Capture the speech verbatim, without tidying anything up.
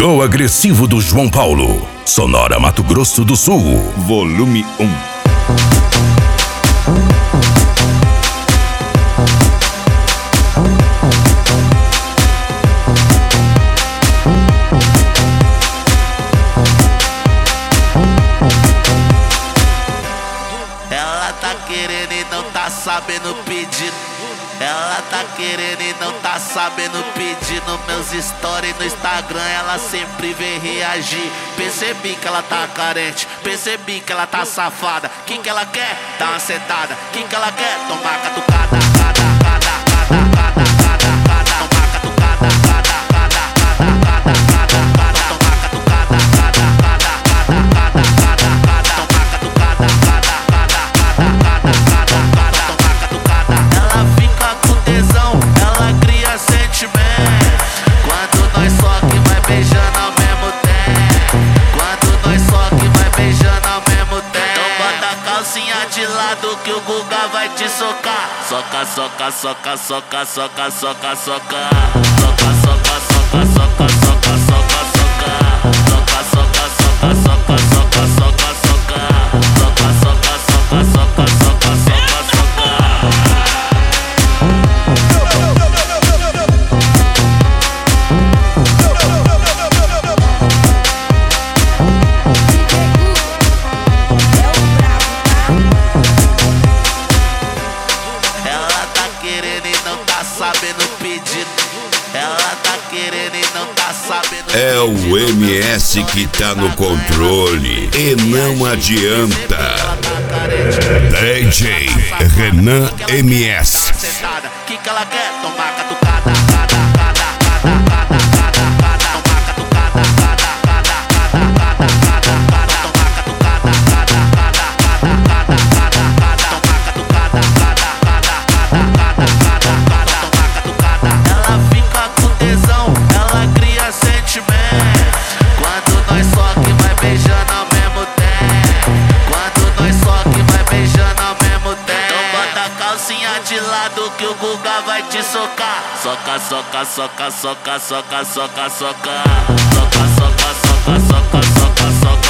Chegou o agressivo do João Paulo. Sonora Mato Grosso do Sul. Volume um. Ela tá querendo e não tá sabendo pedir. Ela tá querendo e não tá sabendo pedir. Nos meus stories no Instagram ela sempre vem reagir. Percebi que ela tá carente, percebi que ela tá safada. Que que ela quer? Dar uma sentada. Que que ela quer? Tomar catucada, cada, cada, cada, cada, cada, cada. Tomar catucada, cada, cada, cada, cada, cada, cada. Tomar catucada, cada, cada, cada, cada, cada, cada. Tomar catucada, cada, cada, cada, cada, cada, cada. Tomar catucada. Ela fica com tesão, ela cria sentimento. Quando nós só que vai beijando ao mesmo tempo. Quando nós só que vai beijando ao mesmo tempo. Então bota a calcinha de lado que o Guga vai te socar. Soca, soca, soca, soca, soca, soca, soca. Soca, soca, soca, soca, soca, soca, soca. Soca, soca, soca, soca, soca, soca, soca. Soca, soca, soca, soca, soca, soca, soca. Ela tá querendo e não tá sabendo pedir. Ela tá querendo e não tá sabendo pedir. É o M S que tá no controle e não adianta. D J Renan M S. Que que ela quer? Tomar catucada, cada, cada, cada, cada, cada, cada. Tomar catucada, cada, cada, cada, cada, cada, cada. Tomar catucada, cada, cada, cada, cada, cada, cada. Tomar catucada, cada, cada, cada, cada, cada, cada. Tomar catucada. Ela fica com tesão, ela cria sentimento. Quando nós só que vai beijando ao mesmo tempo. Quando nós só que vai beijando ao mesmo tempo. Então bota a calcinha de lado que o Guga vai te socar. Soca, soca, soca, soca, soca, soca, soca. Soca, soca, soca, soca, soca, soca.